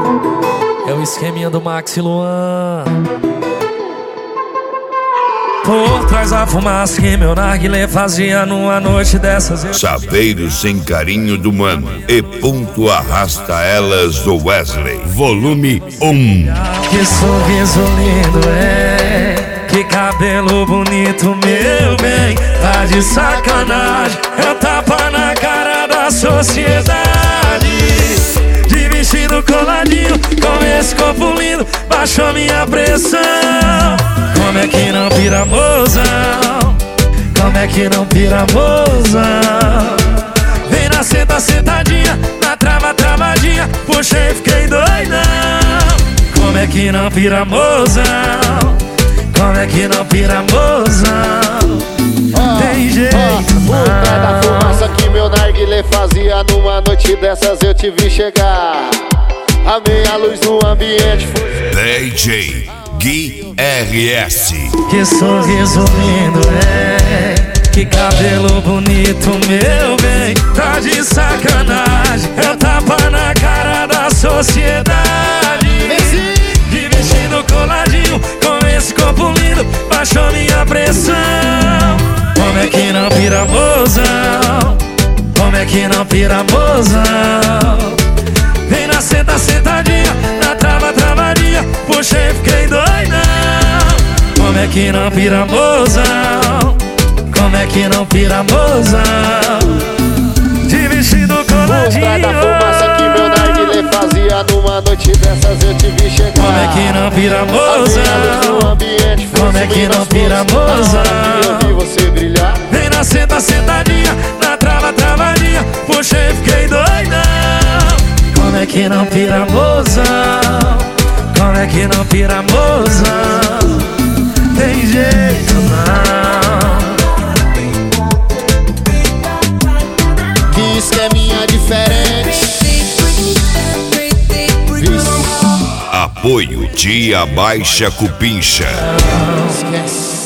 É o esqueminha do Max e Luan. Por trás da fumaça que meu narguilé fazia numa noite dessas. Chaveiro sem carinho do mano. E ponto arrasta elas do Wesley. Volume 1. Que sorriso lindo é, que cabelo bonito, meu bem. Tá de sacanagem, é tapa na cara da sociedade. De vestido coladinho, com esse corpo lindo, baixou minha pressão. Como é que não pira, mozão? Como é que não pira, mozão? Vem na senta, sentadinha, na trava, travadinha, puxei, fiquei doidão. Como é que não pira, mozão? Como é que não pira, mozão? Tem jeito não. O pé da fumaça que meu narguilé fazia numa noite dessas eu te vi chegar. Amei a luz do ambiente. DJ Gui RS. Que sorriso lindo é, que cabelo bonito, meu bem. Tá de sacanagem, é tapa na cara da sociedade. De vestido coladinho, com esse corpo lindo, baixou minha pressão. Como é que não pira, mozão? Como é que não pira, mozão? Vem na senta, sentadinha, na trava, travadinha, puxei, fiquei doidão. Como é que não pira, mozão? Como é que não pira, mozão? De vestido coladinho. O pé da fumaça que meu narguilé fazia numa noite dessas eu te vi chegar. Como é que não pira, mozão? Como é que não pira, mozão? Eu vi você brilhar. Vem na senta, sentadinha, na trava, travadinha, puxei, fiquei doidão. Como é que não pira, mozão? Como é que não pira, mozão? Tem jeito não. Que esqueminha diferente. Apoio Dia Baixa Cupincha. Esquece.